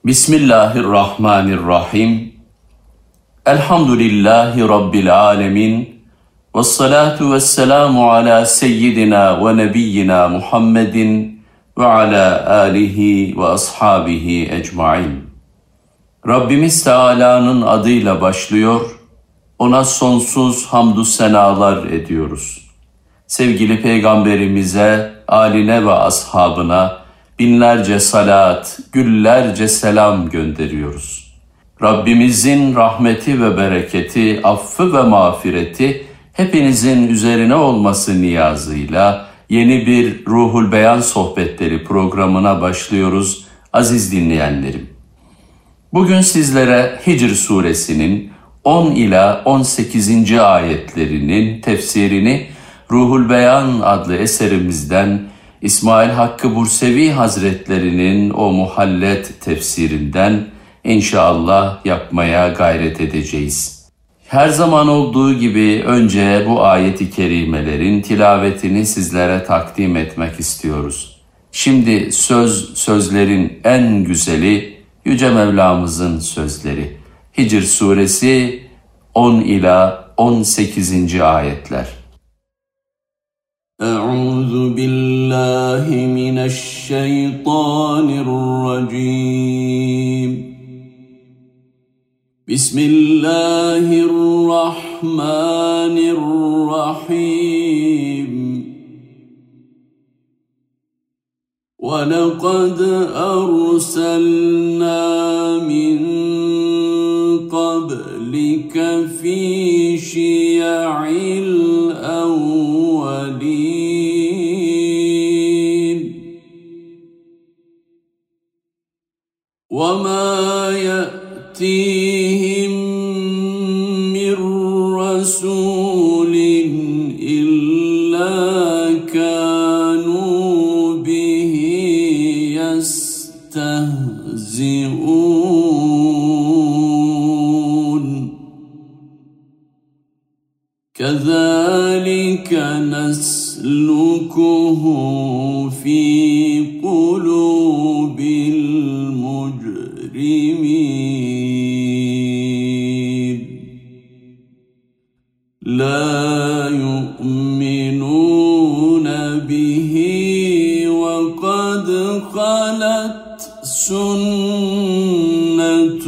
Bismillahirrahmanirrahim. Elhamdülillahi Rabbil alemin. Vessalatu vesselamu ala seyyidina ve nebiyyina Muhammedin ve ala alihi ve ashabihi ecmain. Rabbimiz Teala'nın adıyla başlıyor, ona sonsuz hamdü senalar ediyoruz. Sevgili Peygamberimize, âline ve ashabına binlerce salat, güllerce selam gönderiyoruz. Rabbimizin rahmeti ve bereketi, affı ve mağfireti hepinizin üzerine olması niyazıyla yeni bir Ruhul Beyan Sohbetleri programına başlıyoruz aziz dinleyenlerim. Bugün sizlere Hicr suresinin 10 ila 18. ayetlerinin tefsirini Ruhul Beyan adlı eserimizden İsmail Hakkı Bursevi Hazretlerinin o muhallet tefsirinden inşallah yapmaya gayret edeceğiz. Her zaman olduğu gibi önce bu ayet-i kerimelerin tilavetini sizlere takdim etmek istiyoruz. Şimdi sözlerin en güzeli Yüce Mevlamızın sözleri. Hicr suresi 10 ila 18. ayetler. Euzu billahi mineşşeytanirracim. Bismillahirrahmanirrahim. وَلَقَدْ أَرْسَلْنَا مِنْ قَبْلِكَ فِي شِيَعِ الْأَوَّلِينَ وَمَا يَأْتِيهِمْ مِنْ رَسُولٍ إِلَّا كَانُوا بِهِ يَسْتَهْزِئُونَ كَذَلِكَ نَسْلُكُهُ فِي قُلُوبِ الْمُجْرِمِينَ لَا يُؤْمِنُونَ بِهِ وَقَدْ خَلَتْ سُنَّةُ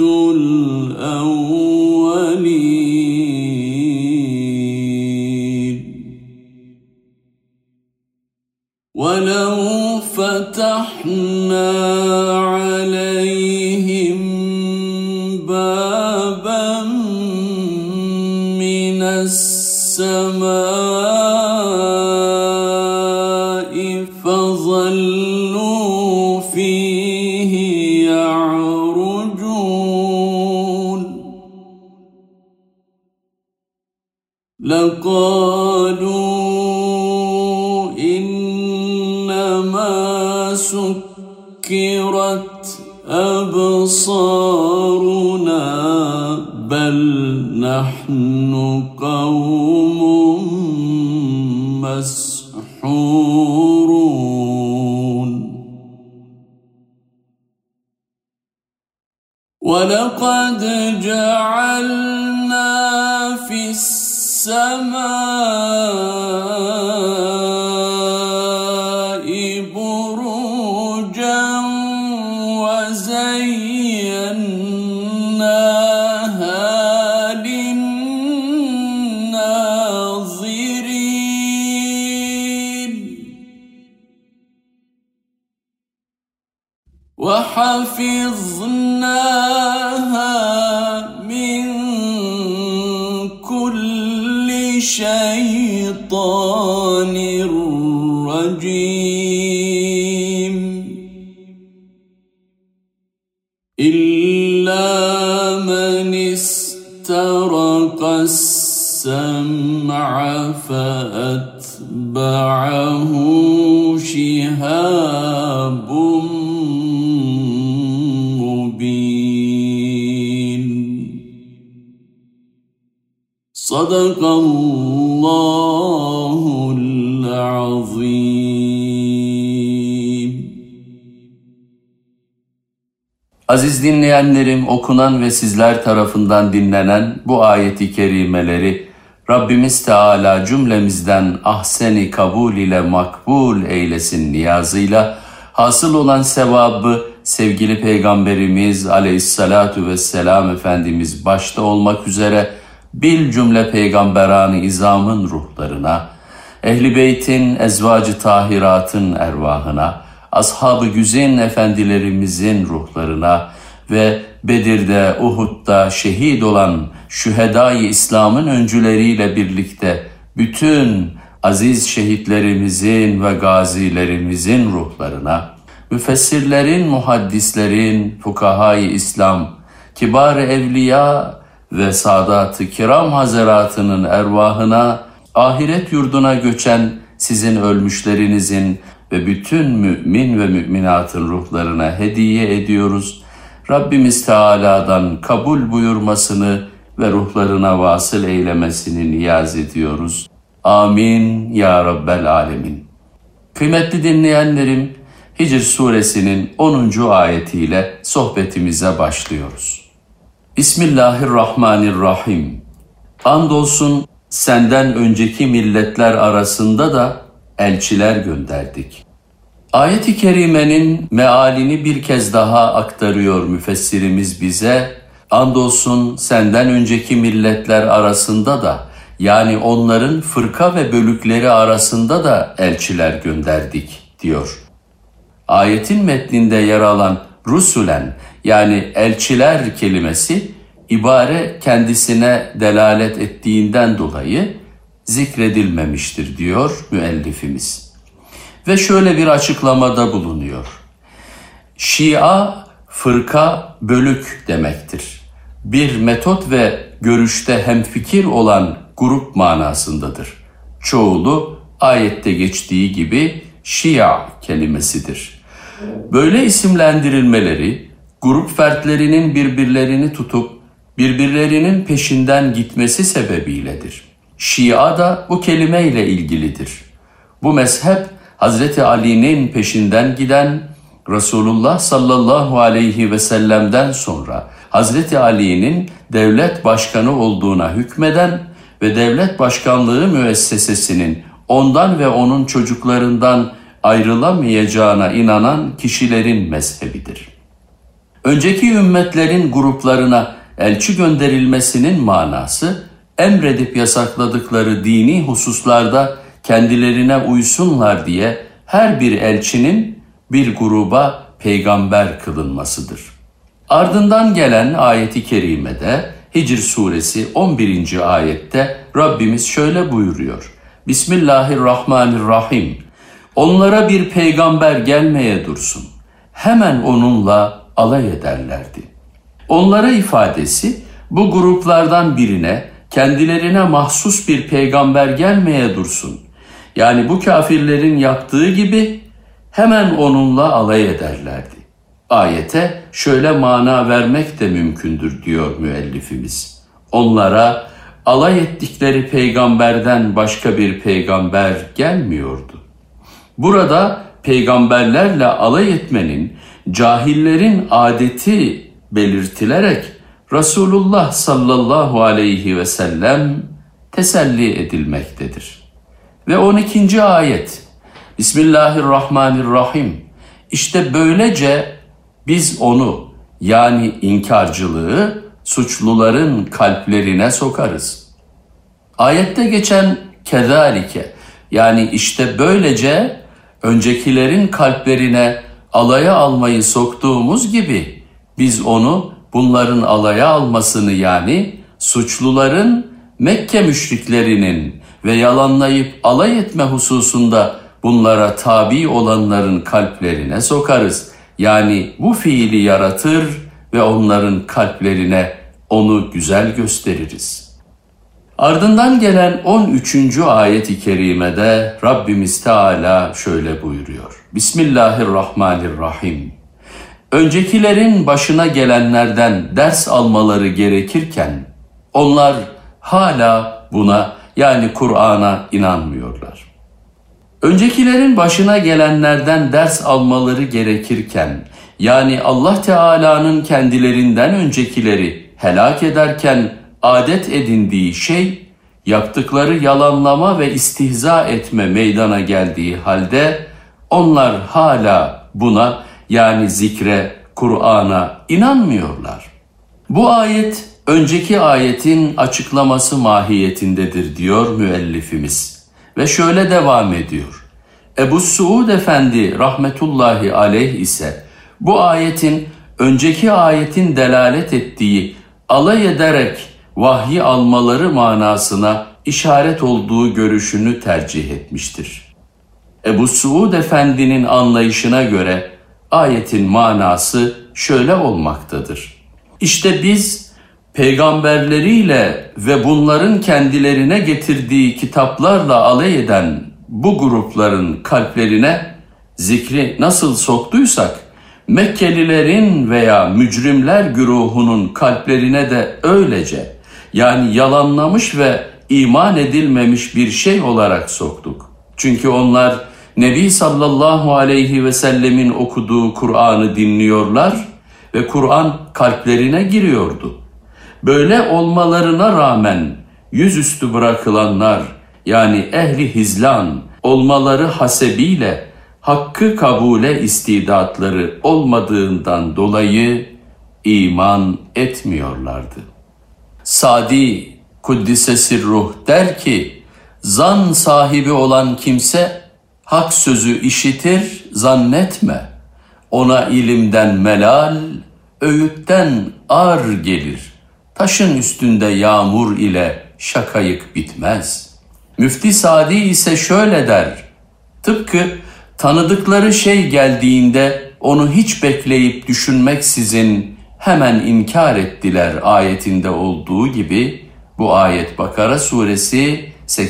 الْأَوَّلِينَ وَلَوْ فَتَحْنَا عَلَيْهِمْ بَابًا مِّنَ السَّمَاءِ فَظَلُّوا فِيهِ يَعْرُجُونَ لَقَالُوا إِنَّمَا سُكِّرَتْ أَبْصَارُنَا بَلْ نَحْنُ قَوْمٌ مَسْحُورُونَ وَلَقَدْ جَعَلْنَا فِي السَّمَاءِ بُرُوجًا وَزَيَّنَّاهَا لِلنَّاظِرِينَ وَحَفِظْنَاهَا مِنْ كُلِّ شَيْطَانٍ رَجِيمٍ إِلَّا مَنِ اسْتَرَقَ السَّمْعَ فَأَتْبَعَهُ شِهَابٌ مُّبِينٌ صدق الله العظيم. Aziz dinleyenlerim, okunan ve sizler tarafından dinlenen bu ayeti kerimeleri Rabbimiz Teala cümlemizden ahseni kabul ile makbul eylesin niyazıyla hasıl olan sevabı sevgili Peygamberimiz Aleyhissalatu vesselam Efendimiz başta olmak üzere bil cümle peygamberan-ı izamın ruhlarına, Ehl-i Beyt'in, ezvacı tahiratın ervahına, ashab-ı güzin efendilerimizin ruhlarına ve Bedir'de, Uhud'da şehit olan şühedâ-i İslam'ın öncüleriyle birlikte bütün aziz şehitlerimizin ve gazilerimizin ruhlarına, müfessirlerin, muhaddislerin, fukahâ-i İslam, kibar-ı evliya ve sadat-ı kiram hazaratının ervahına, ahiret yurduna göçen sizin ölmüşlerinizin ve bütün mümin ve müminatın ruhlarına hediye ediyoruz. Rabbimiz Teala'dan kabul buyurmasını ve ruhlarına vasıl eylemesini niyaz ediyoruz. Amin ya Rabbel Alemin. Kıymetli dinleyenlerim, Hicr suresinin 10. ayetiyle sohbetimize başlıyoruz. Bismillahirrahmanirrahim. Andolsun senden önceki milletler arasında da elçiler gönderdik. Ayet-i kerimenin mealini bir kez daha aktarıyor müfessirimiz bize. Andolsun senden önceki milletler arasında da, yani onların fırka ve bölükleri arasında da elçiler gönderdik diyor. Ayetin metninde yer alan rusulen, yani elçiler kelimesi ibare kendisine delalet ettiğinden dolayı zikredilmemiştir diyor müellifimiz. Ve şöyle bir açıklamada bulunuyor. Şia, fırka, bölük demektir. Bir metot ve görüşte hemfikir olan grup manasındadır. Çoğulu ayette geçtiği gibi Şia kelimesidir. Böyle isimlendirilmeleri, grup fertlerinin birbirlerini tutup birbirlerinin peşinden gitmesi sebebiyledir. Şia da bu kelimeyle ilgilidir. Bu mezhep Hazreti Ali'nin peşinden giden, Resulullah sallallahu aleyhi ve sellem'den sonra Hazreti Ali'nin devlet başkanı olduğuna hükmeden ve devlet başkanlığı müessesesinin ondan ve onun çocuklarından ayrılamayacağına inanan kişilerin mezhebidir. Önceki ümmetlerin gruplarına elçi gönderilmesinin manası, emredip yasakladıkları dini hususlarda kendilerine uysunlar diye her bir elçinin bir gruba peygamber kılınmasıdır. Ardından gelen ayeti kerimede Hicr suresi 11. ayette Rabbimiz şöyle buyuruyor. Bismillahirrahmanirrahim. Onlara bir peygamber gelmeye dursun. Hemen onunla alay ederlerdi. Onlara ifadesi bu gruplardan birine kendilerine mahsus bir peygamber gelmeye dursun. Yani bu kafirlerin yaptığı gibi hemen onunla alay ederlerdi. Ayete şöyle mana vermek de mümkündür diyor müellifimiz. Onlara alay ettikleri peygamberden başka bir peygamber gelmiyordu. Burada peygamberlerle alay etmenin cahillerin adeti belirtilerek Resulullah sallallahu aleyhi ve sellem teselli edilmektedir. Ve 12. ayet Bismillahirrahmanirrahim. İşte böylece biz onu, yani inkarcılığı suçluların kalplerine sokarız. Ayette geçen kezalike, yani işte böylece öncekilerin kalplerine alaya almayı soktuğumuz gibi biz onu bunların alaya almasını, yani suçluların Mekke müşriklerinin ve yalanlayıp alay etme hususunda bunlara tabi olanların kalplerine sokarız. Yani bu fiili yaratır ve onların kalplerine onu güzel gösteririz. Ardından gelen 13. ayet-i kerimede Rabbimiz Teala şöyle buyuruyor. Bismillahirrahmanirrahim. Öncekilerin başına gelenlerden ders almaları gerekirken onlar hala buna, yani Kur'an'a inanmıyorlar. Öncekilerin başına gelenlerden ders almaları gerekirken, Yani Allah Teala'nın kendilerinden öncekileri helak ederken adet edindiği şey, yaptıkları yalanlama ve istihza etme meydana geldiği halde onlar hala buna, yani zikre, Kur'an'a inanmıyorlar. Bu ayet önceki ayetin açıklaması mahiyetindedir diyor müellifimiz. Ve şöyle devam ediyor. Ebu Suud Efendi rahmetullahi aleyh ise bu ayetin önceki ayetin delalet ettiği alay ederek vahyi almaları manasına işaret olduğu görüşünü tercih etmiştir. Ebu Suud Efendi'nin anlayışına göre ayetin manası şöyle olmaktadır. İşte biz peygamberleriyle ve bunların kendilerine getirdiği kitaplarla alay eden bu grupların kalplerine zikri nasıl soktuysak, Mekkelilerin veya mücrimler güruhunun kalplerine de öylece, yani yalanlamış ve iman edilmemiş bir şey olarak soktuk. Çünkü onlar Nebi sallallahu aleyhi ve sellemin okuduğu Kur'an'ı dinliyorlar ve Kur'an kalplerine giriyordu. Böyle olmalarına rağmen yüzüstü bırakılanlar, yani ehli hizlan olmaları hasebiyle hakkı kabule istidatları olmadığından dolayı iman etmiyorlardı. Sadi Kuddise Sirruh der ki, zan sahibi olan kimse hak sözü işitir zannetme. Ona ilimden melal, öğütten ar gelir. Taşın üstünde yağmur ile şakayık bitmez. Müfti Sadi ise şöyle der, tıpkı tanıdıkları şey geldiğinde onu hiç bekleyip düşünmeksizin hemen inkar ettiler ayetinde olduğu gibi, bu ayet Bakara suresi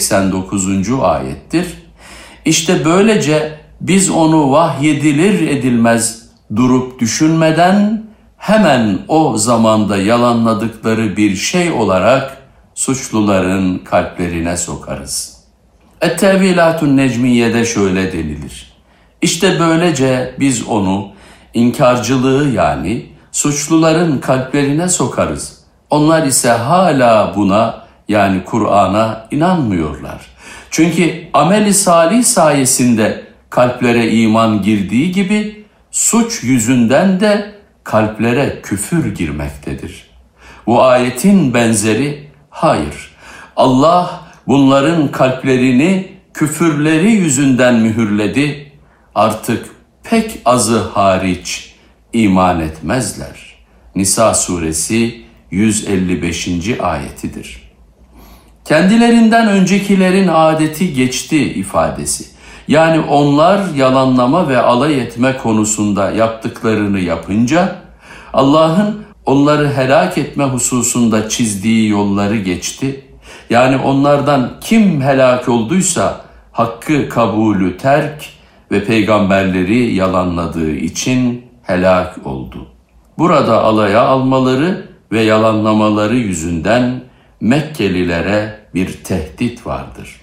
89. ayettir. İşte böylece biz onu vahyedilir edilmez durup düşünmeden hemen o zamanda yalanladıkları bir şey olarak suçluların kalplerine sokarız. Et-Tevilatun Necmiye'de şöyle denilir. İşte böylece biz onu inkarcılığı, yani suçluların kalplerine sokarız. Onlar ise hala buna, yani Kur'an'a inanmıyorlar. Çünkü amel-i salih sayesinde kalplere iman girdiği gibi suç yüzünden de kalplere küfür girmektedir. Bu ayetin benzeri hayır. Allah bunların kalplerini küfürleri yüzünden mühürledi. Artık pek azı hariç iman etmezler. Nisa suresi 155. ayetidir. Kendilerinden öncekilerin adeti geçti ifadesi. Yani onlar yalanlama ve alay etme konusunda yaptıklarını yapınca Allah'ın onları helak etme hususunda çizdiği yolları geçti. Yani onlardan kim helak olduysa hakkı kabulü terk ve peygamberleri yalanladığı için helak oldu. Burada alaya almaları ve yalanlamaları yüzünden Mekkelilere bir tehdit vardır.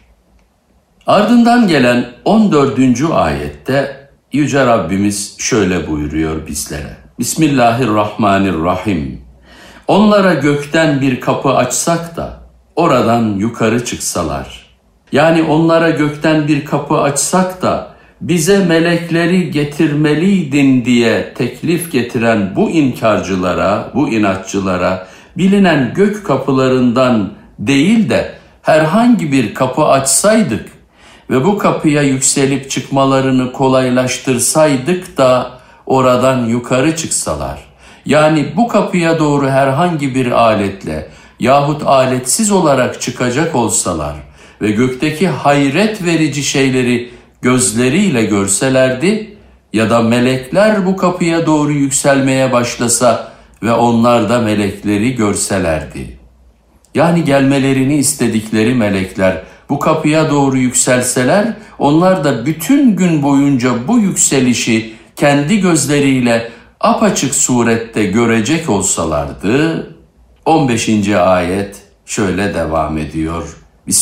Ardından gelen 14. ayette Yüce Rabbimiz şöyle buyuruyor bizlere. Bismillahirrahmanirrahim. Onlara gökten bir kapı açsak da oradan yukarı çıksalar. Yani onlara gökten bir kapı açsak da bize melekleri getirmeliydin diye teklif getiren bu inkarcılara, bu inatçılara bilinen gök kapılarından değil de herhangi bir kapı açsaydık ve bu kapıya yükselip çıkmalarını kolaylaştırsaydık da oradan yukarı çıksalar, yani bu kapıya doğru herhangi bir aletle yahut aletsiz olarak çıkacak olsalar ve gökteki hayret verici şeyleri gözleriyle görselerdi ya da melekler bu kapıya doğru yükselmeye başlasa ve onlar da melekleri görselerdi. Yani gelmelerini istedikleri melekler bu kapıya doğru yükselseler, onlar da bütün gün boyunca bu yükselişi kendi gözleriyle apaçık surette görecek olsalardı, 15. ayet şöyle devam ediyor.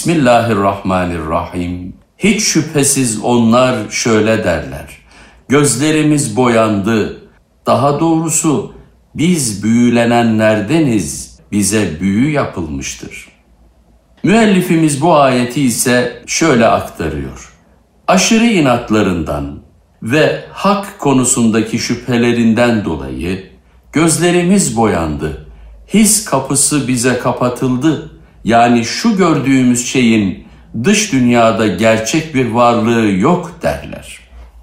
Bismillahirrahmanirrahim. Hiç şüphesiz onlar şöyle derler. Gözlerimiz boyandı, Daha doğrusu biz büyülenenlerdeniz, bize büyü yapılmıştır. Müellifimiz bu ayeti ise şöyle aktarıyor. Aşırı inatlarından ve hak konusundaki şüphelerinden dolayı gözlerimiz boyandı. His kapısı bize kapatıldı. Yani şu gördüğümüz şeyin dış dünyada gerçek bir varlığı yok derler.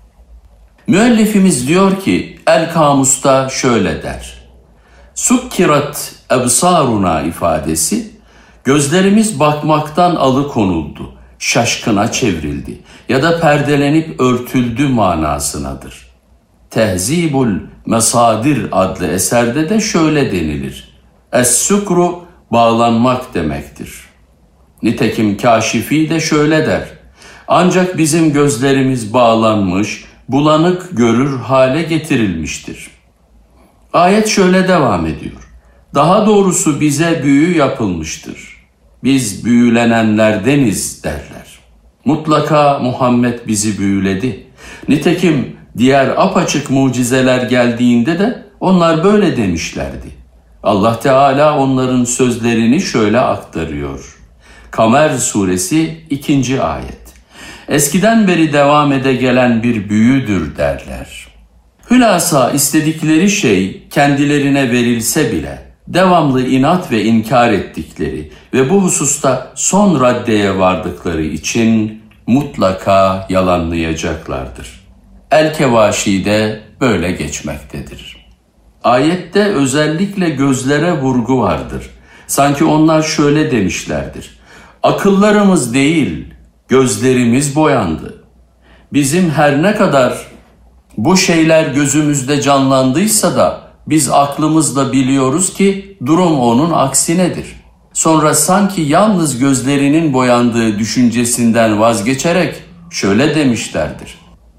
Müellifimiz diyor ki El-Kamus'ta şöyle der. Sukkirat ebsaruna ifadesi gözlerimiz bakmaktan alıkonuldu, şaşkına çevrildi ya da perdelenip örtüldü manasınadır. Tehzibul Mesadir adlı eserde de şöyle denilir. Es-sukru bağlanmak demektir. Nitekim Kâşifi de şöyle der. Ancak bizim gözlerimiz bağlanmış, bulanık görür hale getirilmiştir. Ayet şöyle devam ediyor. Daha doğrusu bize büyü yapılmıştır. Biz büyülenenlerdeniz derler. Mutlaka Muhammed bizi büyüledi. Nitekim diğer apaçık mucizeler geldiğinde de onlar böyle demişlerdi. Allah Teala onların sözlerini şöyle aktarıyor. Kamer suresi 2. ayet. Eskiden beri devam ede gelen bir büyüdür derler. Hülasa istedikleri şey kendilerine verilse bile devamlı inat ve inkar ettikleri ve bu hususta son raddeye vardıkları için mutlaka yalanlayacaklardır. El-Kevaşi'de böyle geçmektedir. Ayette özellikle gözlere vurgu vardır. Sanki onlar şöyle demişlerdir. Akıllarımız değil, gözlerimiz boyandı. Bizim her ne kadar bu şeyler gözümüzde canlandıysa da biz aklımızla biliyoruz ki durum onun aksinedir. Sonra sanki yalnız gözlerinin boyandığı düşüncesinden vazgeçerek şöyle demişlerdir.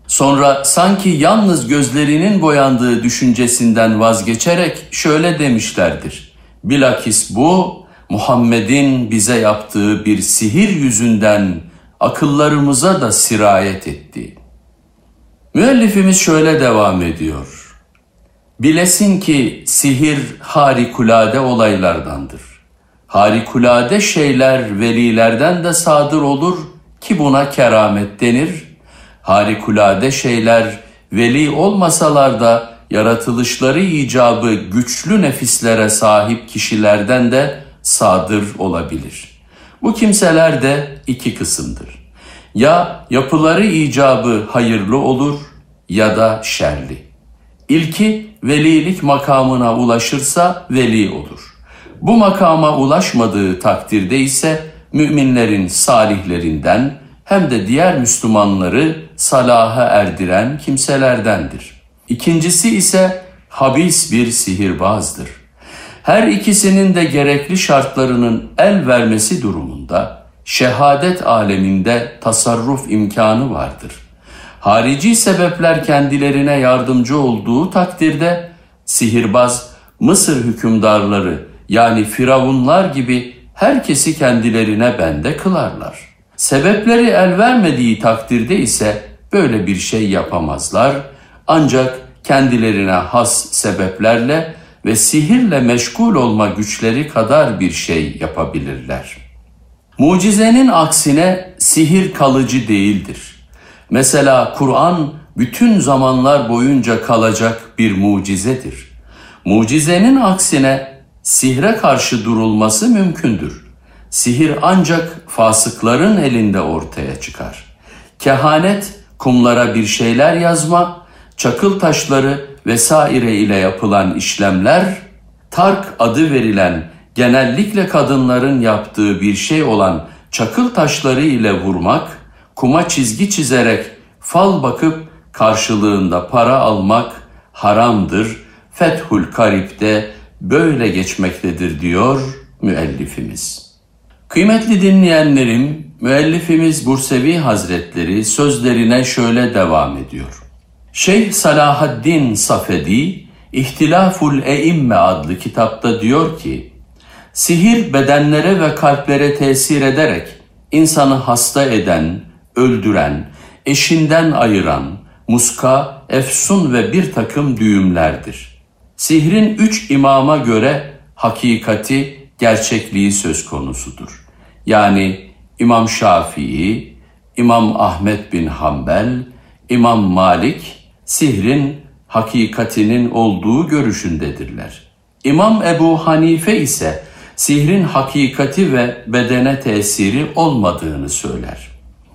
Bilakis bu Muhammed'in bize yaptığı bir sihir yüzünden akıllarımıza da sirayet etti. Müellifimiz şöyle devam ediyor. Bilesin ki sihir harikulade olaylardandır. Harikulade şeyler velilerden de sadır olur ki buna keramet denir. Harikulade şeyler veli olmasalar da yaratılışları icabı güçlü nefislere sahip kişilerden de sadır olabilir. Bu kimseler de iki kısımdır. Ya yapıları icabı hayırlı olur ya da şerli. İlki velilik makamına ulaşırsa veli olur. Bu makama ulaşmadığı takdirde ise müminlerin salihlerinden hem de diğer Müslümanları salaha erdiren kimselerdendir. İkincisi ise habis bir sihirbazdır. Her ikisinin de gerekli şartlarının el vermesi durumunda şehadet aleminde tasarruf imkanı vardır. Harici sebepler kendilerine yardımcı olduğu takdirde sihirbaz Mısır hükümdarları yani firavunlar gibi herkesi kendilerine bende kılarlar. Sebepleri el vermediği takdirde ise böyle bir şey yapamazlar ancak kendilerine has sebeplerle ve sihirle meşgul olma güçleri kadar bir şey yapabilirler. Mucizenin aksine sihir kalıcı değildir. Mesela Kur'an bütün zamanlar boyunca kalacak bir mucizedir. Mucizenin aksine sihre karşı durulması mümkündür. Sihir ancak fasıkların elinde ortaya çıkar. Kehanet, kumlara bir şeyler yazma, çakıl taşları vesaire ile yapılan işlemler, tark adı verilen genellikle kadınların yaptığı bir şey olan çakıl taşları ile vurmak, kuma çizgi çizerek fal bakıp karşılığında para almak haramdır. Fethül Karib'de böyle geçmektedir diyor müellifimiz. Kıymetli dinleyenlerim, müellifimiz Bursevi Hazretleri sözlerine şöyle devam ediyor. Şeyh Salahaddin Safedi, İhtilaful Eimme adlı kitapta diyor ki, sihir bedenlere ve kalplere tesir ederek insanı hasta eden, öldüren, eşinden ayıran, muska, efsun ve bir takım düğümlerdir. Sihrin 3 imama göre hakikati, gerçekliği söz konusudur. Yani İmam Şafii, İmam Ahmet bin Hanbel, İmam Malik, sihrin hakikatinin olduğu görüşündedirler. İmam Ebu Hanife ise sihrin hakikati ve bedene tesiri olmadığını söyler.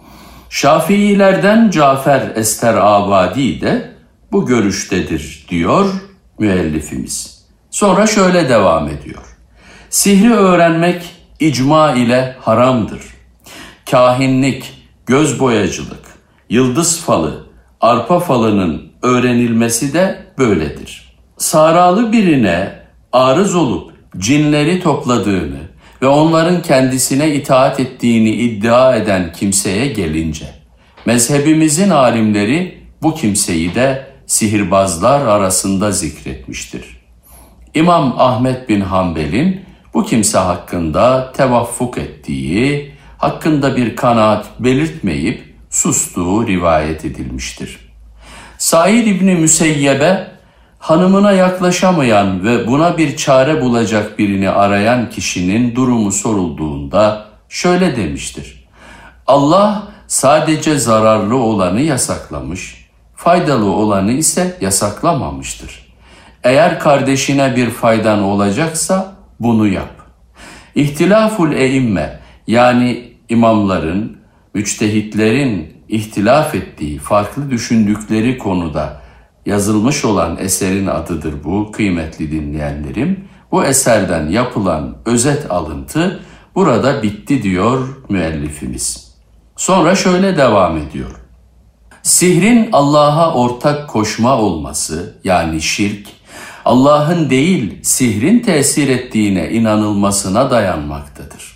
Şafiilerden Cafer Esterabadi de bu görüştedir diyor müellifimiz. Sonra şöyle devam ediyor. Sihri öğrenmek icma ile haramdır. Kahinlik, göz boyacılık, yıldız falı, arpa falının öğrenilmesi de böyledir. Saralı birine arız olup cinleri topladığını ve onların kendisine itaat ettiğini iddia eden kimseye gelince, mezhebimizin alimleri bu kimseyi de sihirbazlar arasında zikretmiştir. İmam Ahmet bin Hanbel'in bu kimse hakkında tevaffuk ettiği, hakkında bir kanaat belirtmeyip sustuğu rivayet edilmiştir. Said İbni Müseyyebe, hanımına yaklaşamayan ve buna bir çare bulacak birini arayan kişinin durumu sorulduğunda şöyle demiştir. Allah sadece zararlı olanı yasaklamış, faydalı olanı ise yasaklamamıştır. Eğer kardeşine bir faydan olacaksa bunu yap. İhtilaful eimme, yani imamların, müçtehitlerin ihtilaf ettiği, farklı düşündükleri konuda yazılmış olan eserin adıdır bu kıymetli dinleyenlerim. Bu eserden yapılan özet alıntı burada bitti diyor müellifimiz. Sonra şöyle devam ediyor. Sihrin Allah'a ortak koşma olması, yani şirk, Allah'ın değil sihrin tesir ettiğine inanılmasına dayanmaktadır.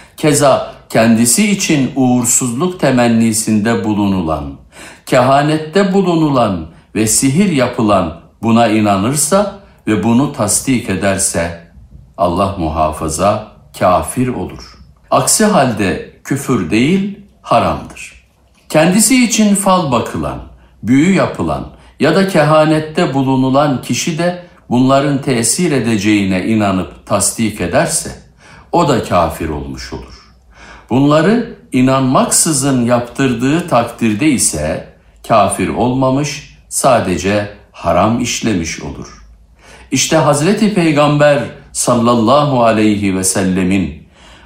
Keza kendisi için uğursuzluk temennisinde bulunulan, kehanette bulunulan ve sihir yapılan buna inanırsa ve bunu tasdik ederse Allah muhafaza kafir olur. Aksi halde küfür değil haramdır. Kendisi için fal bakılan, büyü yapılan ya da kehanette bulunulan kişi de bunların tesir edeceğine inanıp tasdik ederse o da kafir olmuş olur. Bunları inanmaksızın yaptırdığı takdirde ise kafir olmamış, sadece haram işlemiş olur. İşte Hazreti Peygamber sallallahu aleyhi ve sellemin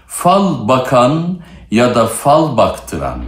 fal bakan ya da fal baktıran,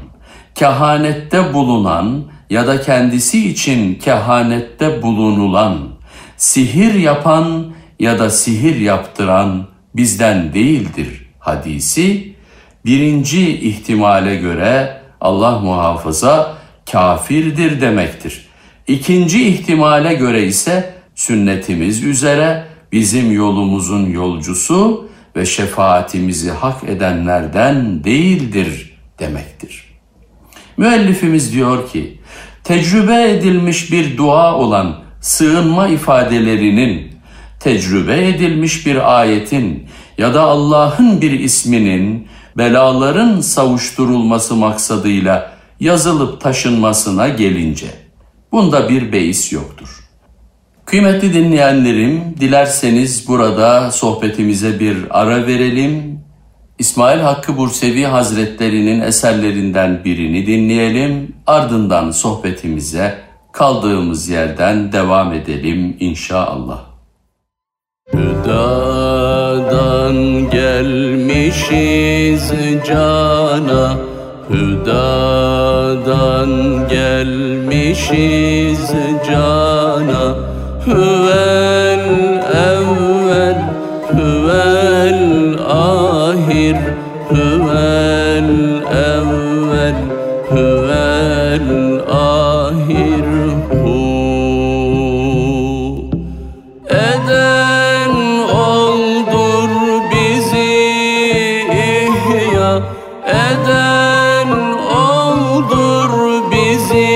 kehanette bulunan ya da kendisi için kehanette bulunulan, sihir yapan ya da sihir yaptıran bizden değildir hadisi, birinci ihtimale göre Allah muhafaza kafirdir demektir. İkinci ihtimale göre ise sünnetimiz üzere bizim yolumuzun yolcusu ve şefaatimizi hak edenlerden değildir demektir. Müellifimiz diyor ki, tecrübe edilmiş bir dua olan sığınma ifadelerinin, tecrübe edilmiş bir ayetin ya da Allah'ın bir isminin belaların savuşturulması maksadıyla yazılıp taşınmasına gelince bunda bir beis yoktur. Kıymetli dinleyenlerim, dilerseniz burada sohbetimize bir ara verelim. İsmail Hakkı Bursevi Hazretleri'nin eserlerinden birini dinleyelim. Ardından sohbetimize kaldığımız yerden devam edelim inşallah. Hüdadan gelmişiz cana, Hüdadan gelmişiz cana, Hüvel evvel, Hüvel ahir, Hüvel evvel, Hüvel ahir. Eden oldur bizi ihya, eden oldur bizi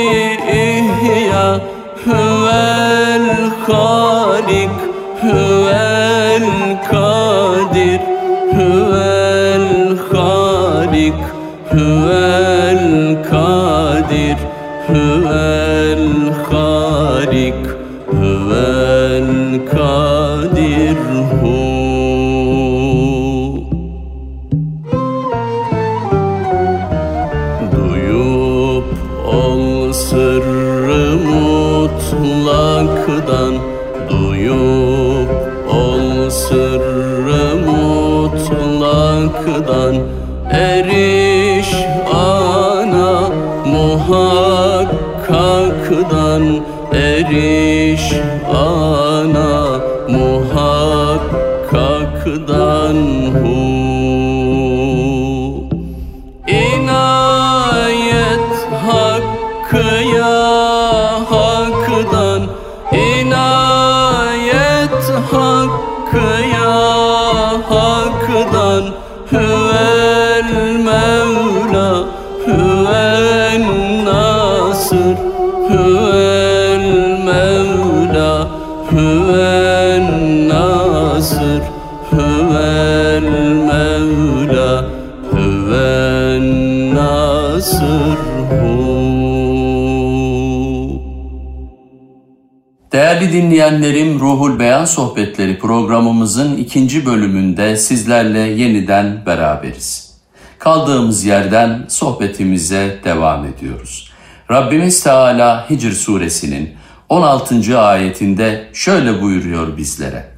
ihya, Hüvel halik, Hüvel kadir, Hüvel halik, Hüvel kadir, Hüvel Duyup ol sırrı mutlaktan, duyup ol sırrı mutlaktan, eriş ana muhakkakdan, eriş ana muhakkakdan. İnayet hakkıya hakdan, inayet hakkıya hakdan, huvel mevla huvel nasır, huvel mevla huvel nasır, huvel mevla huvel nasır. Değerli dinleyenlerim, Ruhul Beyan Sohbetleri programımızın 2. bölümünde sizlerle yeniden beraberiz. Kaldığımız yerden sohbetimize devam ediyoruz. Rabbimiz Teala Hicr suresinin 16. ayetinde şöyle buyuruyor bizlere.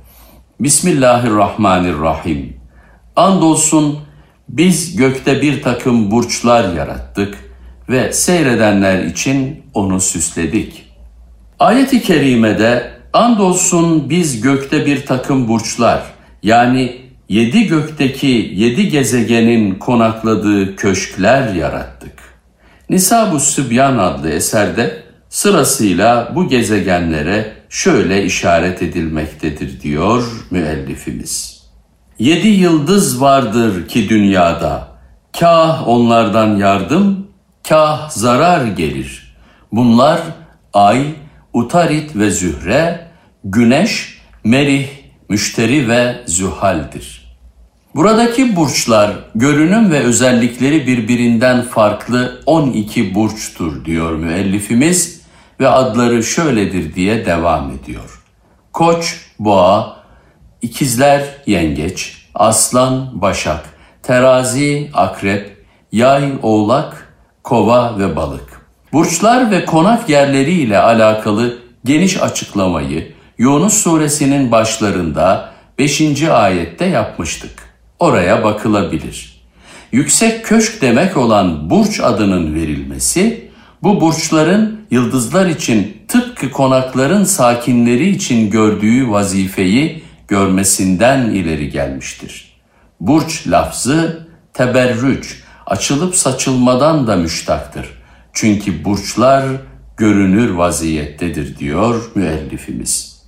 Bismillahirrahmanirrahim. Andolsun biz gökte bir takım burçlar yarattık ve seyredenler için onu süsledik. Ayet-i kerimede andolsun biz gökte bir takım burçlar, yani 7 gökteki 7 gezegenin konakladığı köşkler yarattık. Nisab-ı Sübyan adlı eserde sırasıyla bu gezegenlere şöyle işaret edilmektedir diyor müellifimiz. 7 yıldız vardır ki dünyada, kâh onlardan yardım, kâh zarar gelir. Bunlar Ay, Utarit ve Zühre, Güneş, Merih, Müşteri ve Zühal'dir. Buradaki burçlar görünüm ve özellikleri birbirinden farklı 12 burçtur diyor müellifimiz ve adları şöyledir diye devam ediyor. Koç, Boğa, İkizler, Yengeç, Aslan, Başak, Terazi, Akrep, Yay, Oğlak, Kova ve Balık. Burçlar ve konak yerleri ile alakalı geniş açıklamayı Yunus suresinin başlarında 5. ayette yapmıştık. Oraya bakılabilir. Yüksek köşk demek olan burç adının verilmesi, bu burçların yıldızlar için tıpkı konakların sakinleri için gördüğü vazifeyi görmesinden ileri gelmiştir. Burç lafzı teberrüc, açılıp saçılmadan da müştaktır. Çünkü burçlar görünür vaziyettedir diyor müellifimiz.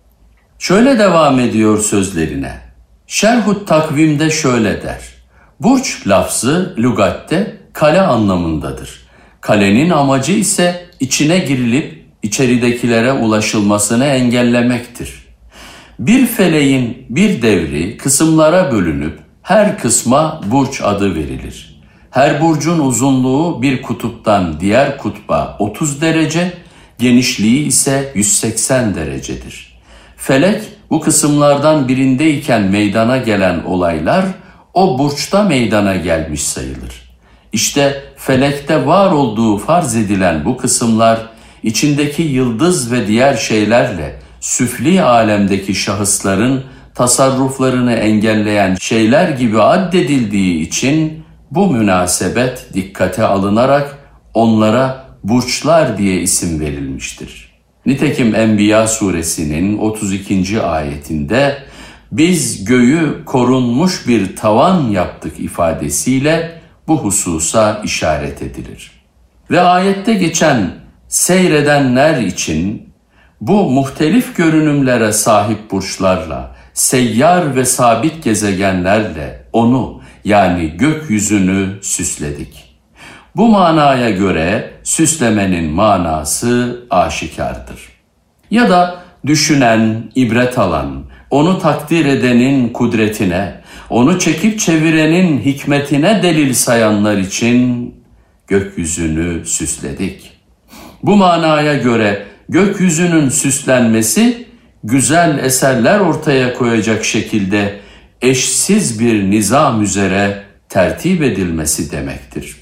Şöyle devam ediyor sözlerine. Şerhut Takvim'de şöyle der. Burç lafzı lügatte kale anlamındadır. Kalenin amacı ise içine girilip içeridekilere ulaşılmasını engellemektir. Bir feleğin bir devri kısımlara bölünüp her kısma burç adı verilir. Her burcun uzunluğu bir kutuptan diğer kutba 30 derece, genişliği ise 180 derecedir. Felek bu kısımlardan birindeyken meydana gelen olaylar o burçta meydana gelmiş sayılır. İşte felekte var olduğu farz edilen bu kısımlar içindeki yıldız ve diğer şeylerle süfli alemdeki şahısların tasarruflarını engelleyen şeyler gibi addedildiği için bu münasebet dikkate alınarak onlara burçlar diye isim verilmiştir. Nitekim Enbiya suresinin 32. ayetinde biz göğü korunmuş bir tavan yaptık ifadesiyle bu hususa işaret edilir. Ve ayette geçen seyredenler için bu muhtelif görünümlere sahip burçlarla, seyyar ve sabit gezegenlerle onu yani gökyüzünü süsledik. Bu manaya göre süslemenin manası aşikardır. Ya da düşünen, ibret alan, onu takdir edenin kudretine, onu çekip çevirenin hikmetine delil sayanlar için gökyüzünü süsledik. Bu manaya göre gökyüzünün süslenmesi güzel eserler ortaya koyacak şekilde eşsiz bir nizam üzere tertip edilmesi demektir.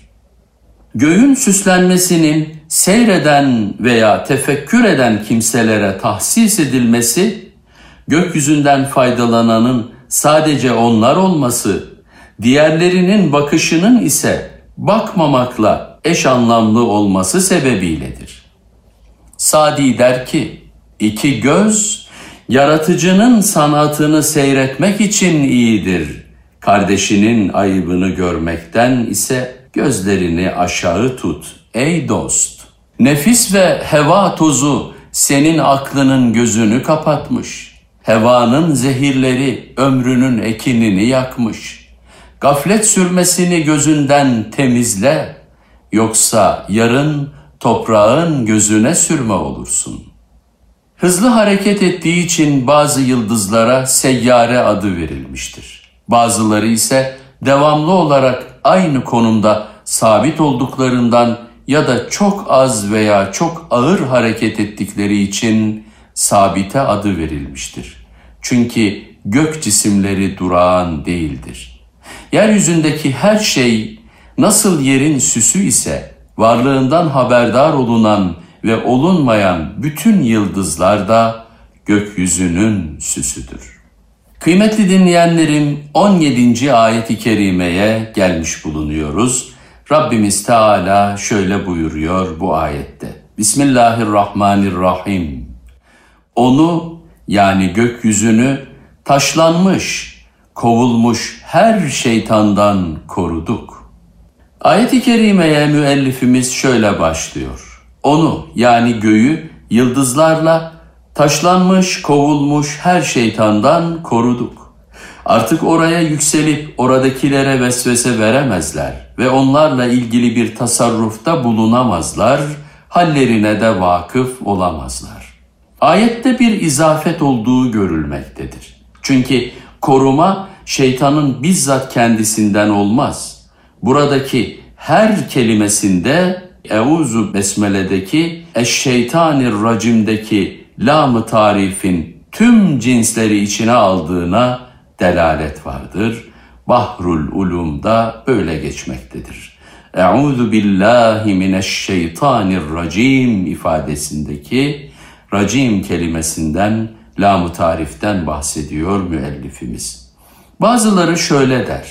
Göğün süslenmesinin seyreden veya tefekkür eden kimselere tahsis edilmesi, gökyüzünden faydalananın sadece onlar olması, diğerlerinin bakışının ise bakmamakla eş anlamlı olması sebebiyledir. Sadi der ki, iki göz, yaratıcının sanatını seyretmek için iyidir. Kardeşinin ayıbını görmekten ise gözlerini aşağı tut ey dost. Nefis ve heva tozu senin aklının gözünü kapatmış. Hevanın zehirleri ömrünün ekinini yakmış. Gaflet sürmesini gözünden temizle, yoksa yarın toprağın gözüne sürme olursun. Hızlı hareket ettiği için bazı yıldızlara seyyare adı verilmiştir. Bazıları ise devamlı olarak aynı konumda sabit olduklarından ya da çok az veya çok ağır hareket ettikleri için sabite adı verilmiştir. Çünkü gök cisimleri durağan değildir. Yeryüzündeki her şey nasıl yerin süsü ise varlığından haberdar olunan ve olunmayan bütün yıldızlar da gökyüzünün süsüdür. Kıymetli dinleyenlerim, 17. ayet-i kerimeye gelmiş bulunuyoruz. Rabbimiz Teala şöyle buyuruyor bu ayette. Bismillahirrahmanirrahim. Onu yani gökyüzünü taşlanmış, kovulmuş her şeytandan koruduk. Ayet-i kerimeye müellifimiz şöyle başlıyor. Onu yani göğü yıldızlarla taşlanmış, kovulmuş her şeytandan koruduk. Artık oraya yükselip oradakilere vesvese veremezler ve onlarla ilgili bir tasarrufta bulunamazlar, hallerine de vakıf olamazlar. Ayette bir izafet olduğu görülmektedir. Çünkü koruma şeytanın bizzat kendisinden olmaz. Buradaki her kelimesinde Euzu Besmele'deki Eşşeytanirracim'deki lam-ı tarifin tüm cinsleri içine aldığına delalet vardır. Bahrul Ulum'da böyle geçmektedir. Euzu billahi mineşşeytanirracim ifadesindeki racim kelimesinden, lam-ı tariften bahsediyor müellifimiz. Bazıları şöyle der.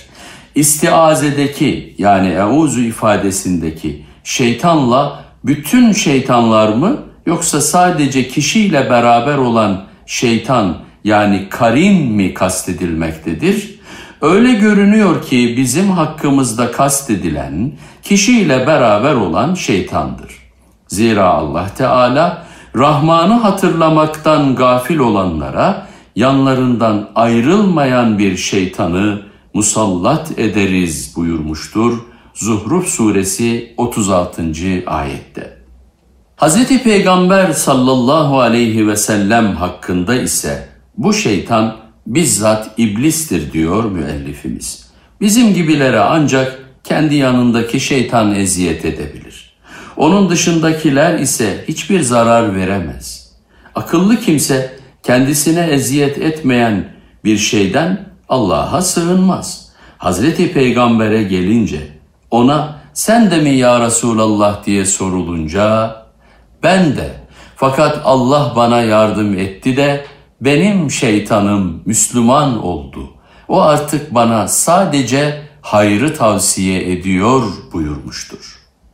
İstiazedeki yani euzu ifadesindeki şeytanla bütün şeytanlar mı yoksa sadece kişiyle beraber olan şeytan yani karin mi kastedilmektedir? Öyle görünüyor ki bizim hakkımızda kastedilen kişiyle beraber olan şeytandır. Zira Allah Teala Rahman'ı hatırlamaktan gafil olanlara yanlarından ayrılmayan bir şeytanı musallat ederiz buyurmuştur. Zuhruf suresi 36. ayette. Hz. Peygamber sallallahu aleyhi ve sellem hakkında ise bu şeytan bizzat iblistir diyor müellifimiz. Bizim gibilere ancak kendi yanındaki şeytan eziyet edebilir. Onun dışındakiler ise hiçbir zarar veremez. Akıllı kimse kendisine eziyet etmeyen bir şeyden Allah'a sığınmaz. Hazreti Peygamber'e gelince ona sen de mi ya Resulallah diye sorulunca ben de, fakat Allah bana yardım etti de benim şeytanım Müslüman oldu. O artık bana sadece hayrı tavsiye ediyor buyurmuştur.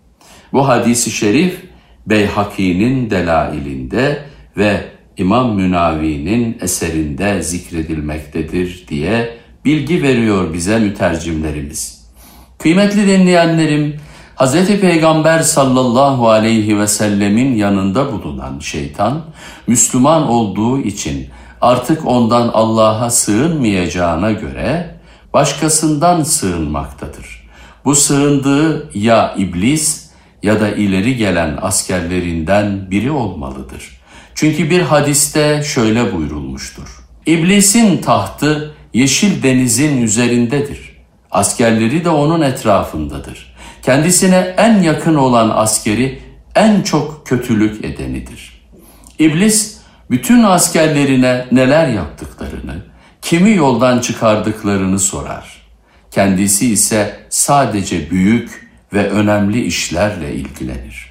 Bu hadis-i şerif Beyhaki'nin delailinde ve İmam Münavi'nin eserinde zikredilmektedir diye bilgi veriyor bize mütercimlerimiz. Kıymetli dinleyenlerim, Hz. Peygamber sallallahu aleyhi ve sellemin yanında bulunan şeytan, Müslüman olduğu için artık ondan Allah'a sığınmayacağına göre başkasından sığınmaktadır. Bu sığındığı ya iblis ya da ileri gelen askerlerinden biri olmalıdır. Çünkü bir hadiste şöyle buyurulmuştur. İblisin tahtı yeşil denizin üzerindedir. Askerleri de onun etrafındadır. Kendisine en yakın olan askeri en çok kötülük edenidir. İblis bütün askerlerine neler yaptıklarını, kimi yoldan çıkardıklarını sorar. Kendisi ise sadece büyük ve önemli işlerle ilgilenir.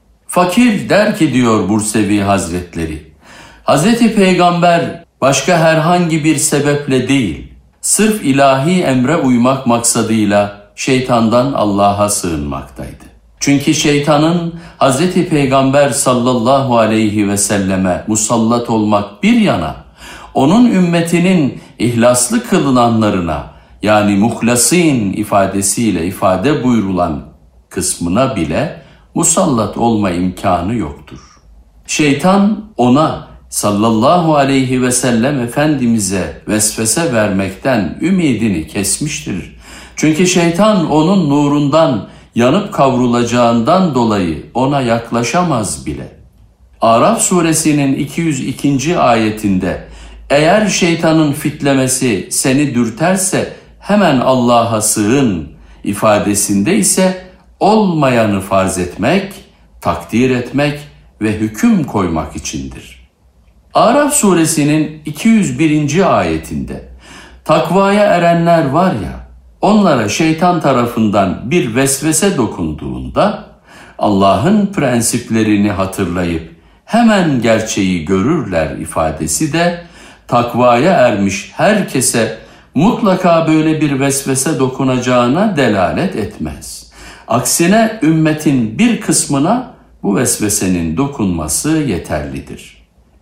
Fakir der ki diyor Bursevi Hazretleri, Hazreti Peygamber başka herhangi bir sebeple değil, sırf ilahi emre uymak maksadıyla şeytandan Allah'a sığınmaktaydı. Çünkü şeytanın Hazreti Peygamber sallallahu aleyhi ve selleme musallat olmak bir yana, onun ümmetinin ihlaslı kılınanlarına, yani muhlasin ifadesiyle ifade buyurulan kısmına bile musallat olma imkanı yoktur. Şeytan ona sallallahu aleyhi ve sellem Efendimiz'e vesvese vermekten ümidini kesmiştir. Çünkü şeytan onun nurundan yanıp kavrulacağından dolayı ona yaklaşamaz bile. Araf suresinin 202. ayetinde eğer şeytanın fitlemesi seni dürterse hemen Allah'a sığın ifadesinde ise olmayanı farz etmek, takdir etmek ve hüküm koymak içindir. Araf suresinin 201. ayetinde takvaya erenler var ya, onlara şeytan tarafından bir vesvese dokunduğunda Allah'ın prensiplerini hatırlayıp hemen gerçeği görürler ifadesi de takvaya ermiş herkese mutlaka böyle bir vesvese dokunacağına delalet etmez. Aksine ümmetin bir kısmına bu vesvesenin dokunması yeterlidir.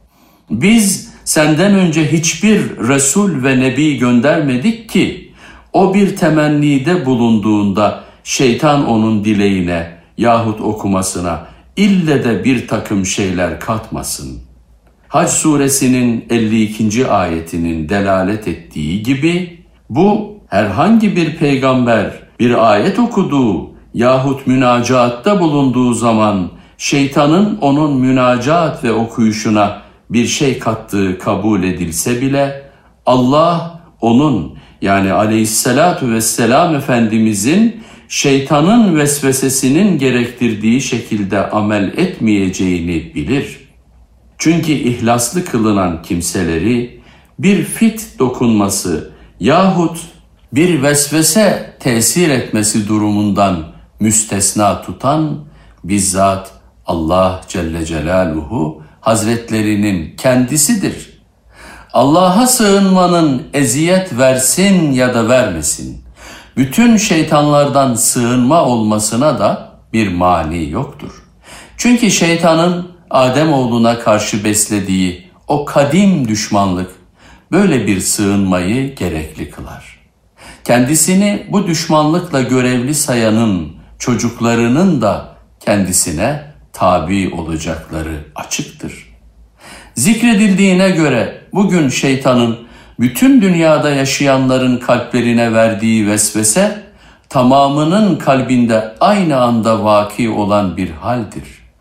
Biz senden önce hiçbir Resul ve Nebi göndermedik ki o bir temennide bulunduğunda şeytan onun dileğine yahut okumasına ille de bir takım şeyler katmasın. Hac suresinin 52. ayetinin delalet ettiği gibi bu herhangi bir peygamber bir ayet okuduğu yahut münacaatta bulunduğu zaman şeytanın onun münacaat ve okuyuşuna bir şey kattığı kabul edilse bile Allah onun, yani aleyhissalatu vesselam Efendimizin şeytanın vesvesesinin gerektirdiği şekilde amel etmeyeceğini bilir. Çünkü ihlaslı kılınan kimseleri bir fit dokunması yahut bir vesvese tesir etmesi durumundan müstesna tutan bizzat Allah Celle Celaluhu Hazretlerinin kendisidir. Allah'a sığınmanın eziyet versin ya da vermesin, bütün şeytanlardan sığınma olmasına da bir mani yoktur. Çünkü şeytanın Ademoğluna karşı beslediği o kadim düşmanlık böyle bir sığınmayı gerekli kılar. Kendisini bu düşmanlıkla görevli sayanın çocuklarının da kendisine tabi olacakları açıktır. Zikredildiğine göre bugün şeytanın bütün dünyada yaşayanların kalplerine verdiği vesvese tamamının kalbinde aynı anda vaki olan bir haldir.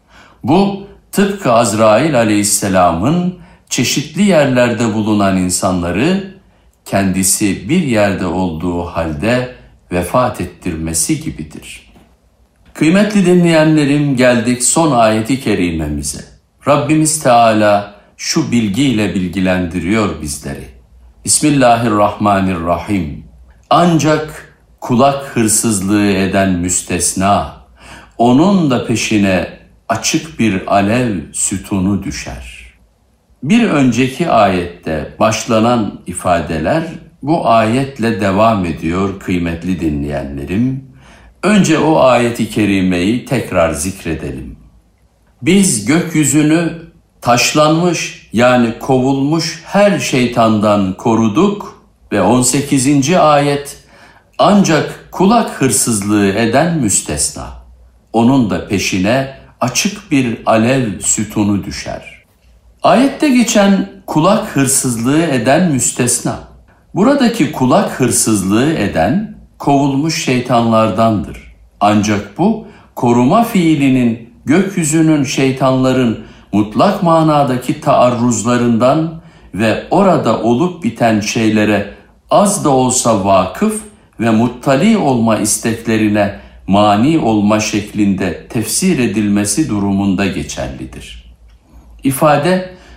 Bu tıpkı Azrail aleyhisselamın çeşitli yerlerde bulunan insanları kendisi bir yerde olduğu halde vefat ettirmesi gibidir. Kıymetli dinleyenlerim, geldik son ayeti kerimemize. Rabbimiz Teala şu bilgiyle bilgilendiriyor bizleri. Bismillahirrahmanirrahim. Ancak kulak hırsızlığı eden müstesna, onun da peşine açık bir alev sütunu düşer. Bir önceki ayette başlanan ifadeler bu ayetle devam ediyor kıymetli dinleyenlerim. Önce o ayeti kerimeyi tekrar zikredelim. Biz gökyüzünü taşlanmış, yani kovulmuş her şeytandan koruduk ve 18. ayet ancak kulak hırsızlığı eden müstesna, onun da peşine açık bir alev sütunu düşer. Ayette geçen kulak hırsızlığı eden müstesna. Buradaki kulak hırsızlığı eden kovulmuş şeytanlardandır. Ancak bu koruma fiilinin gökyüzünün şeytanların mutlak manadaki taarruzlarından ve orada olup biten şeylere az da olsa vakıf ve muttali olma isteklerine mani olma şeklinde tefsir edilmesi durumunda geçerlidir. İfade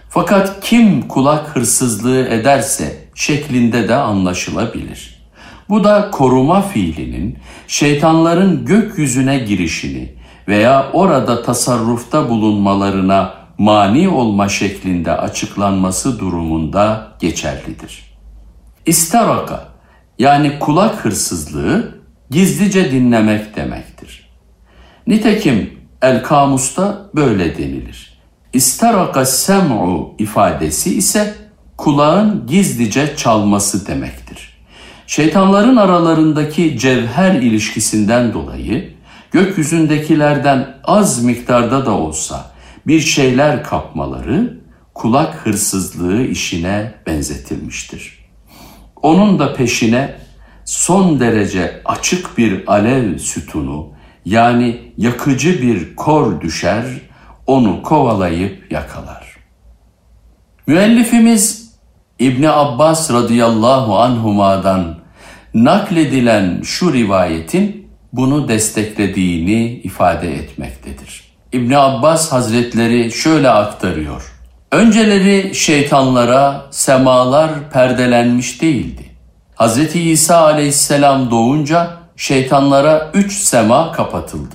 Fakat kim kulak hırsızlığı ederse şeklinde de anlaşılabilir. Bu da koruma fiilinin şeytanların gökyüzüne girişini veya orada tasarrufta bulunmalarına mani olma şeklinde açıklanması durumunda geçerlidir. İstaraka yani kulak hırsızlığı gizlice dinlemek demektir. Nitekim El-Kamus'ta böyle denilir. İstaraka sem'u ifadesi ise kulağın gizlice çalması demektir. Şeytanların aralarındaki cevher ilişkisinden dolayı gökyüzündekilerden az miktarda da olsa bir şeyler kapmaları kulak hırsızlığı işine benzetilmiştir. Onun da peşine son derece açık bir alev sütunu yani yakıcı bir kor düşer, onu kovalayıp yakalar. Müellifimiz İbni Abbas radıyallahu anhuma'dan nakledilen şu rivayetin bunu desteklediğini ifade etmektedir. İbni Abbas Hazretleri şöyle aktarıyor. Önceleri şeytanlara semalar perdelenmiş değildi. Hz. İsa aleyhisselam doğunca şeytanlara 3 sema kapatıldı.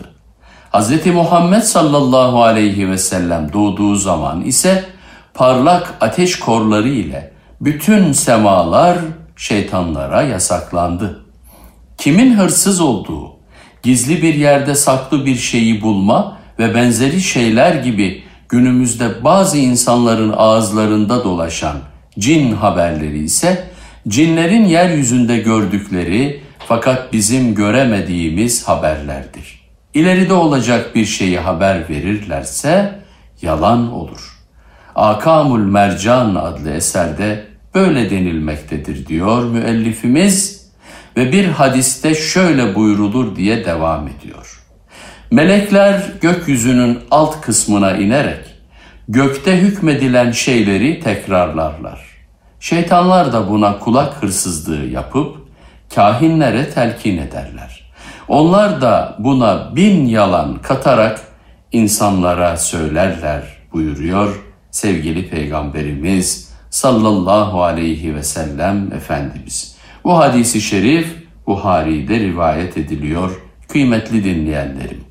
Hz. Muhammed sallallahu aleyhi ve sellem doğduğu zaman ise parlak ateş korları ile bütün semalar şeytanlara yasaklandı. Kimin hırsız olduğu, gizli bir yerde saklı bir şeyi bulma ve benzeri şeyler gibi günümüzde bazı insanların ağızlarında dolaşan cin haberleri ise cinlerin yeryüzünde gördükleri fakat bizim göremediğimiz haberlerdir. İleride olacak bir şeyi haber verirlerse yalan olur. Akamul Mercan adlı eserde böyle denilmektedir diyor müellifimiz ve bir hadiste şöyle buyrulur diye devam ediyor. Melekler gökyüzünün alt kısmına inerek gökte hükmedilen şeyleri tekrarlarlar. Şeytanlar da buna kulak hırsızlığı yapıp kahinlere telkin ederler. Onlar da buna 1000 yalan katarak insanlara söylerler buyuruyor sevgili Peygamberimiz sallallahu aleyhi ve sellem Efendimiz. Bu hadisi şerif Buhari'de rivayet ediliyor kıymetli dinleyenlerim.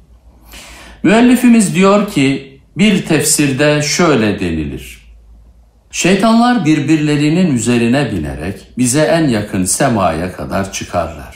Müellifimiz diyor ki bir tefsirde şöyle denilir. Şeytanlar birbirlerinin üzerine binerek bize en yakın semaya kadar çıkarlar.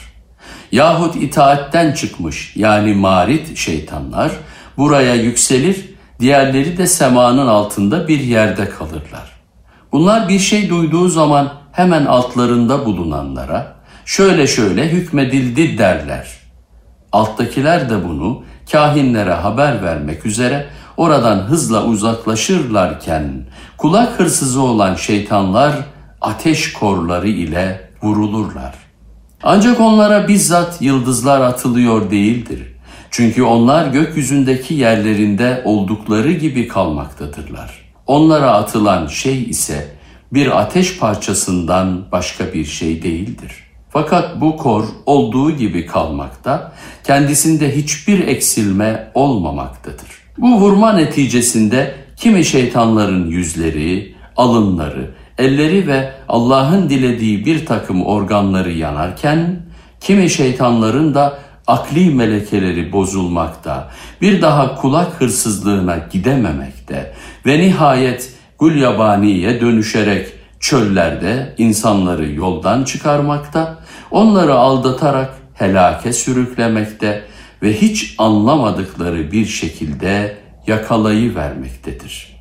Yahut itaatten çıkmış yani marit şeytanlar buraya yükselir, diğerleri de semanın altında bir yerde kalırlar. Bunlar bir şey duyduğu zaman hemen altlarında bulunanlara şöyle şöyle hükmedildi derler. Alttakiler de bunu kahinlere haber vermek üzere oradan hızla uzaklaşırlarken kulak hırsızı olan şeytanlar ateş korları ile vurulurlar. Ancak onlara bizzat yıldızlar atılıyor değildir. Çünkü onlar gökyüzündeki yerlerinde oldukları gibi kalmaktadırlar. Onlara atılan şey ise bir ateş parçasından başka bir şey değildir. Fakat bu kor olduğu gibi kalmakta, kendisinde hiçbir eksilme olmamaktadır. Bu vurma neticesinde kimi şeytanların yüzleri, alınları, elleri ve Allah'ın dilediği bir takım organları yanarken, kimi şeytanların da akli melekeleri bozulmakta, bir daha kulak hırsızlığına gidememekte ve nihayet gulyabaniye dönüşerek çöllerde insanları yoldan çıkarmakta, onları aldatarak helake sürüklemekte ve hiç anlamadıkları bir şekilde yakalayıvermektedir.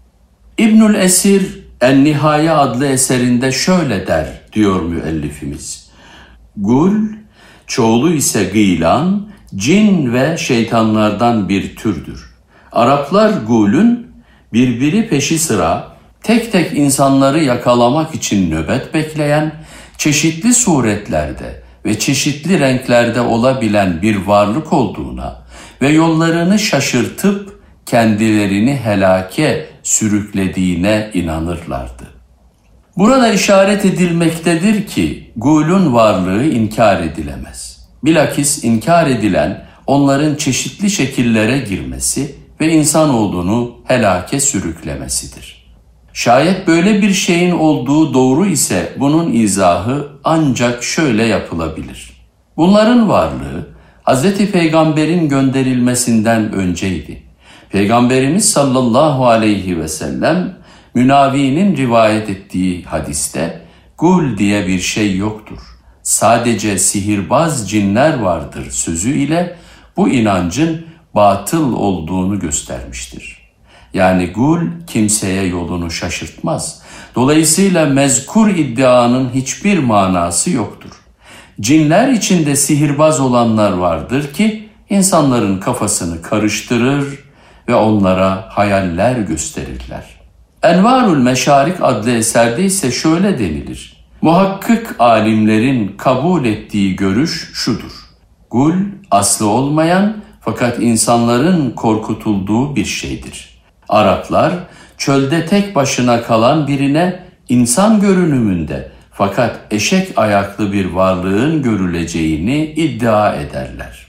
İbnül Esir En-Nihaye adlı eserinde şöyle der diyor müellifimiz. Gul, çoğulu ise gıylan, cin ve şeytanlardan bir türdür. Araplar gulün birbiri peşi sıra tek tek insanları yakalamak için nöbet bekleyen, çeşitli suretlerde ve çeşitli renklerde olabilen bir varlık olduğuna ve yollarını şaşırtıp kendilerini helake sürüklediğine inanırlardı. Burada işaret edilmektedir ki gulün varlığı inkar edilemez. Bilakis inkar edilen onların çeşitli şekillere girmesi ve insanoğlunu helake sürüklemesidir. Şayet böyle bir şeyin olduğu doğru ise bunun izahı ancak şöyle yapılabilir. Bunların varlığı Hz. Peygamber'in gönderilmesinden önceydi. Peygamberimiz sallallahu aleyhi ve sellem Münavi'nin rivayet ettiği hadiste gul diye bir şey yoktur. Sadece sihirbaz cinler vardır sözü ile bu inancın batıl olduğunu göstermiştir. Yani gul kimseye yolunu şaşırtmaz. Dolayısıyla mezkur iddianın hiçbir manası yoktur. Cinler içinde sihirbaz olanlar vardır ki insanların kafasını karıştırır ve onlara hayaller gösterirler. Envarul Meşarik adlı eserde ise şöyle denilir. Muhakkik alimlerin kabul ettiği görüş şudur. Gul aslı olmayan fakat insanların korkutulduğu bir şeydir. Araplar çölde tek başına kalan birine insan görünümünde fakat eşek ayaklı bir varlığın görüleceğini iddia ederler.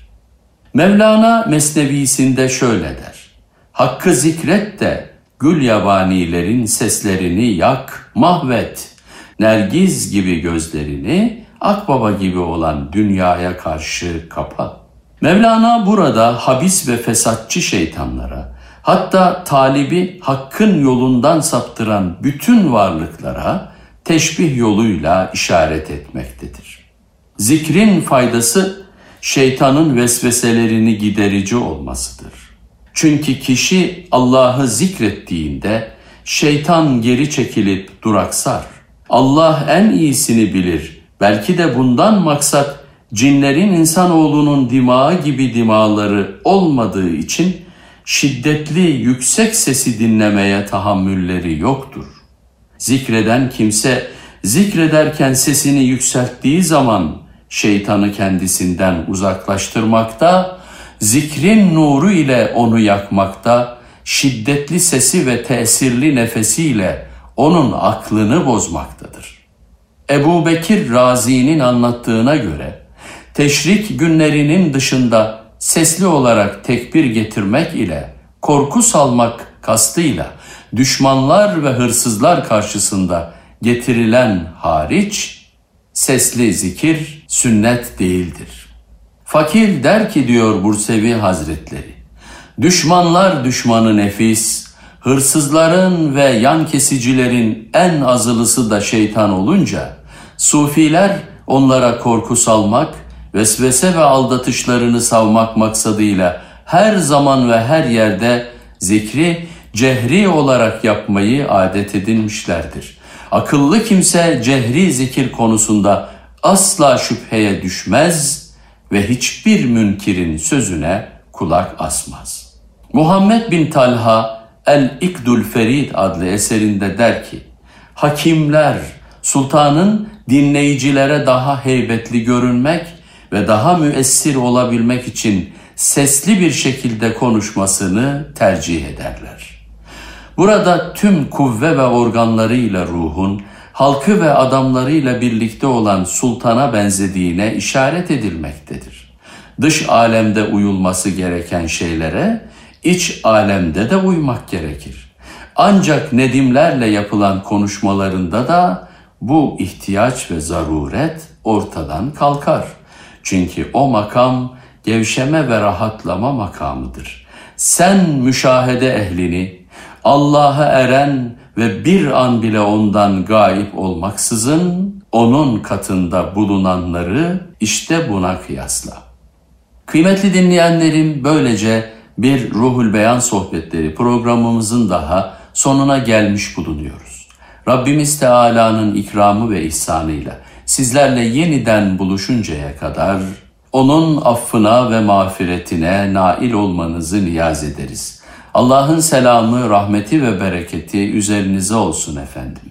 Mevlana Mesnevisinde şöyle der. Hakkı zikret de gül yabanilerin seslerini yak, mahvet. Nergiz gibi gözlerini akbaba gibi olan dünyaya karşı kapa. Mevlana burada habis ve fesatçı şeytanlara, hatta talibi hakkın yolundan saptıran bütün varlıklara teşbih yoluyla işaret etmektedir. Zikrin faydası şeytanın vesveselerini giderici olmasıdır. Çünkü kişi Allah'ı zikrettiğinde şeytan geri çekilip duraksar. Allah en iyisini bilir. Belki de bundan maksat cinlerin insanoğlunun dimağı gibi dimağları olmadığı için şiddetli yüksek sesi dinlemeye tahammülleri yoktur. Zikreden kimse zikrederken sesini yükselttiği zaman şeytanı kendisinden uzaklaştırmakta, zikrin nuru ile onu yakmakta, şiddetli sesi ve tesirli nefesiyle onun aklını bozmaktadır. Ebu Bekir Razi'nin anlattığına göre, teşrik günlerinin dışında sesli olarak tekbir getirmek ile korku salmak kastıyla düşmanlar ve hırsızlar karşısında getirilen hariç sesli zikir sünnet değildir. Fakir der ki diyor Bursevi Hazretleri, düşmanlar düşmanı nefis, hırsızların ve yan kesicilerin en azılısı da şeytan olunca, sufiler onlara korku salmak, vesvese ve aldatışlarını savmak maksadıyla her zaman ve her yerde zikri cehri olarak yapmayı adet edinmişlerdir. Akıllı kimse cehri zikir konusunda asla şüpheye düşmez ve hiçbir münkirin sözüne kulak asmaz. Muhammed bin Talha El-İkdül Ferid adlı eserinde der ki, hakimler sultanın dinleyicilere daha heybetli görünmek ve daha müessir olabilmek için sesli bir şekilde konuşmasını tercih ederler. Burada tüm kuvve ve organlarıyla ruhun, halkı ve adamlarıyla birlikte olan sultana benzediğine işaret edilmektedir. Dış alemde uyulması gereken şeylere, iç alemde de uymak gerekir. Ancak nedimlerle yapılan konuşmalarında da bu ihtiyaç ve zaruret ortadan kalkar. Çünkü o makam gevşeme ve rahatlama makamıdır. Sen müşahede ehlini, Allah'a eren ve bir an bile ondan gayip olmaksızın onun katında bulunanları işte buna kıyasla. Kıymetli dinleyenlerim, böylece bir Ruhul Beyan sohbetleri programımızın daha sonuna gelmiş bulunuyoruz. Rabbimiz Teala'nın ikramı ve ihsanıyla sizlerle yeniden buluşuncaya kadar onun affına ve mağfiretine nail olmanızı niyaz ederiz. Allah'ın selamı, rahmeti ve bereketi üzerinize olsun efendim.